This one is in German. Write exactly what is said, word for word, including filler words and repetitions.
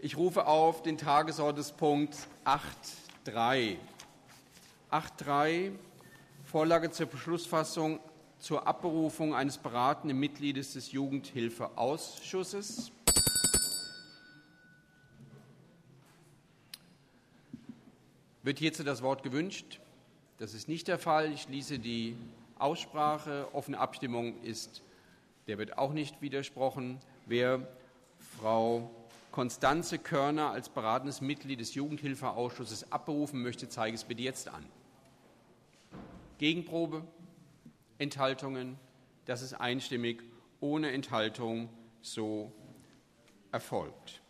Ich rufe auf den Tagesordnungspunkt acht Punkt drei. acht Punkt drei Vorlage zur Beschlussfassung zur Abberufung eines beratenden Mitgliedes des Jugendhilfeausschusses. Wird hierzu das Wort gewünscht? Das ist nicht der Fall. Ich schließe die Aussprache. Offene Abstimmung ist, der wird auch nicht widersprochen. Wer Frau Constanze Körner als beratendes Mitglied des Jugendhilfeausschusses abberufen möchte, zeige es bitte jetzt an. Gegenprobe? Enthaltungen? Das ist einstimmig ohne Enthaltung so erfolgt.